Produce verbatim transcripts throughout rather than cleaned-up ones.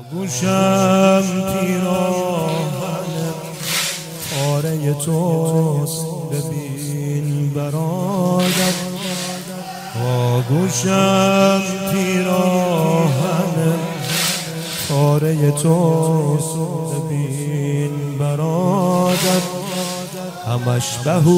گوشم پیراهن پاره توست ببین برادر، گوشم پیراهن پاره توست ببین برادر، همش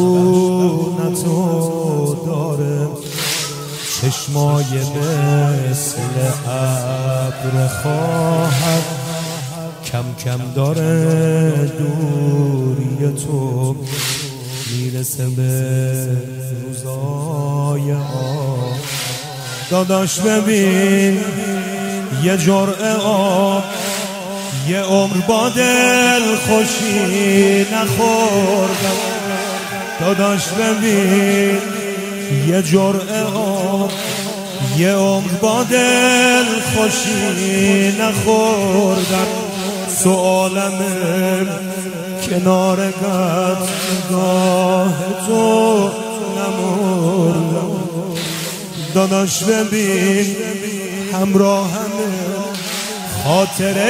بهونتو داره چشمای مثل ابر خواهد، کم کم داره دوری تو میرسه به روزای آب. داداش ببین یه جرعه آب یه عمر با دل خوشی نخوردم. داداش ببین یه جرعه آب یه عمر با دل خوشی نخوردم. سؤالمه کنار قدرگاه تو نمردم. داداش ببین همراهمه خاطره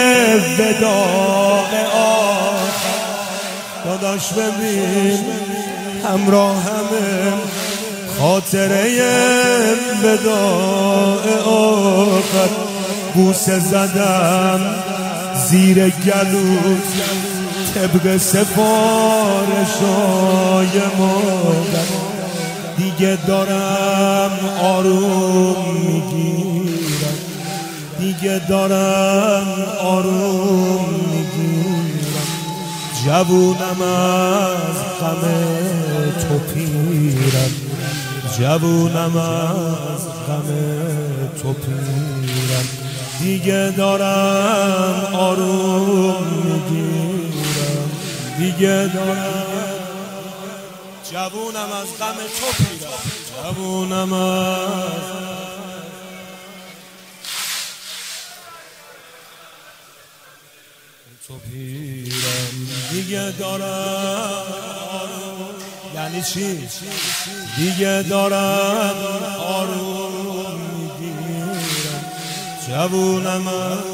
وداع آخر. داداش ببین همراهمه خاطره وداع آخر. بوسه زدم زیر گلوت طبق سفارشای مادر، دیگه دارم آروم میگیرم، دیگه دارم آروم میگیرم. جوونم از غم تو پیرم، جوونم از غم تو پیرم. دیگه دارم آروم میگیرم، دیگه دارم جوونم از غم تو پیرم، جوونم از تو پیرم. دیگه دارم آروم، یعنی چی؟ دیگه دارم آروم میگیرم. جوونم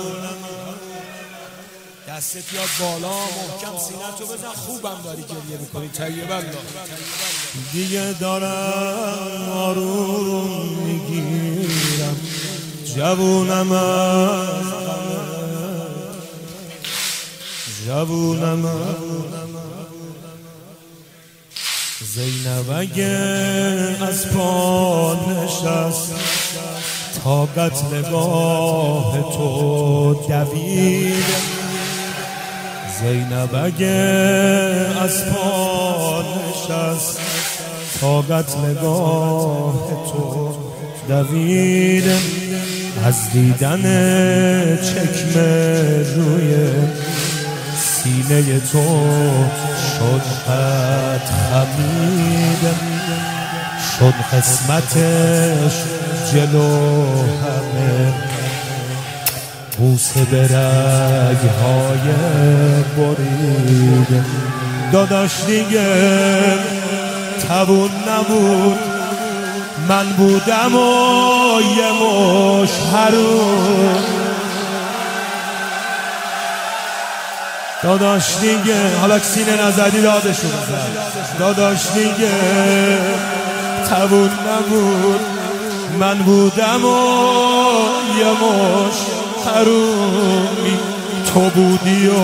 دستت یاد بالا محکم سینه‌تو بزن، خوبم داری گریه میکنی طیب الله. دیگه دارم آروم میگیرم. جوونم از جوونم زینب اگه از پا نشست تا قتلگاه تو دوید. زینب اگه از پا نشست تا قتلگاه تو دوید. از دیدن چکمه روی سینه تو شد خط خمید، شد قسمتش جلو همه بوسه به رگ‌های برید. داداش دیگه توون نبود، من بودم و یه مش حروم. داداش دیگه حالا سینه نزدی دادشون بزن. داداش دیگه توون نبود، من بودم و یه مش حرومی. تو بودی و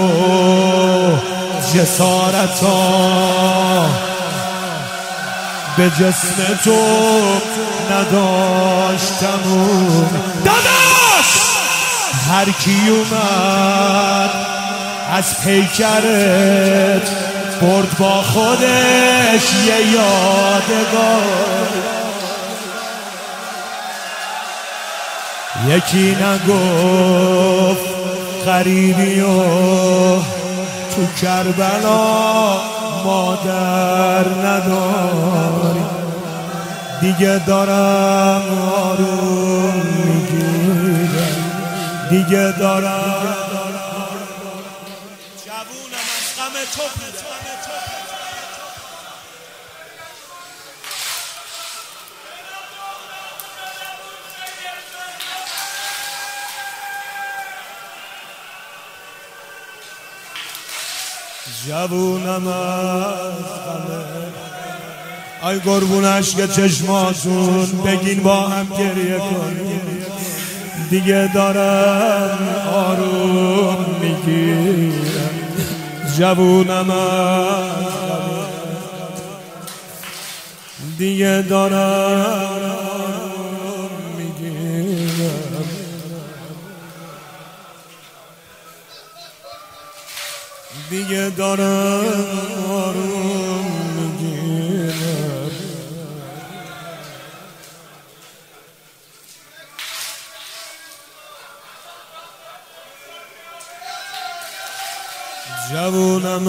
جسارتا به جسم تو نداشتم. داداش هر کی اومد از پیکرت برد با خودش یه یادگار. یکی نگفت غریبی و تو کربلا مادر نداری. دیگه دارم آروم میگیرم، دیگه دارم جوونم از غم تو پیرم. جوونم از غمه ای قربون عشق چشماتون بگین با هم گریه کنیم دیگه دارم آروم میگیرم جوونم از غمه دیگه دارم آروم میگیرم دیگه دارم آروم میگیرم جوونم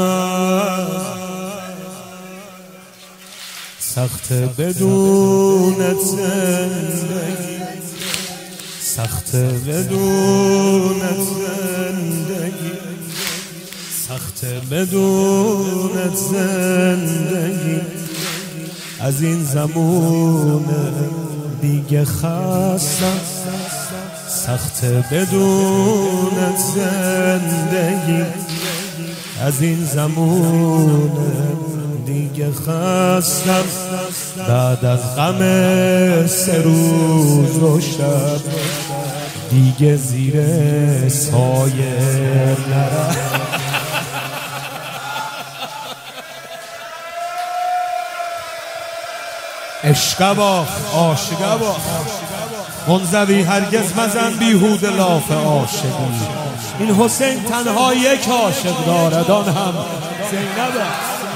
سخت بدون زندگی سخت بدون زندگی سخت بدون زندگی از این زمون دیگه خستم سخت بدون زندگی از این زمون دیگه خستم بعد از غم سه روز و شب دیگه زیر سایه نرم عشق باخ عاشق باخ منزوی هرگز مزن بیهوده لاف عاشقی این حسین تنها یک عاشق دارد آن هم زینبه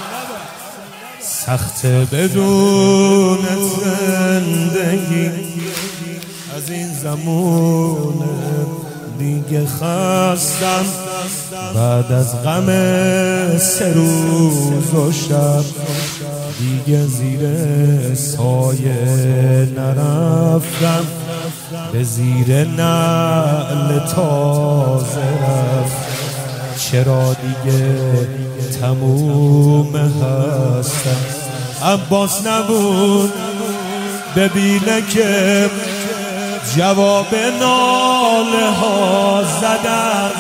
سخت بدون زندگی از این زمان دیگه خستم بعد از غم سه روز و شب دیگه زیر سایه نرفتم به زیر نعل تازه رفت چرا دیگه تموم هستم عباس نبود ببینه که جواب ناله ها زدم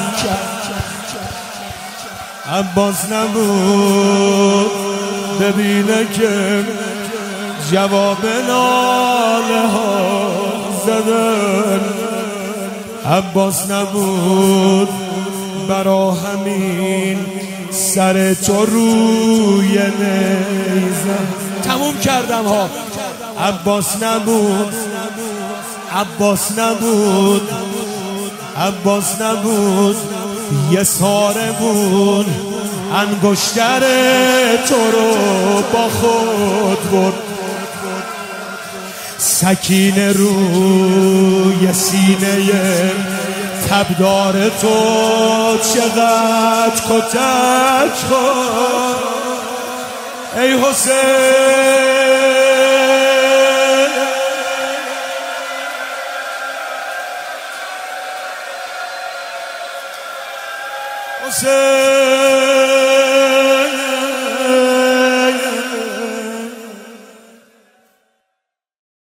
عباس نبود ببینه که جواب ناله ها زدن عباس نبود برا همین سر تو روی نیزم تموم کردم ها عباس نبود عباس نبود عباس نبود یه ساره بود انگشتر تو رو با خود برد سکینه روی سینه تبدار تو چقدر کتک خورد ای حسین حسین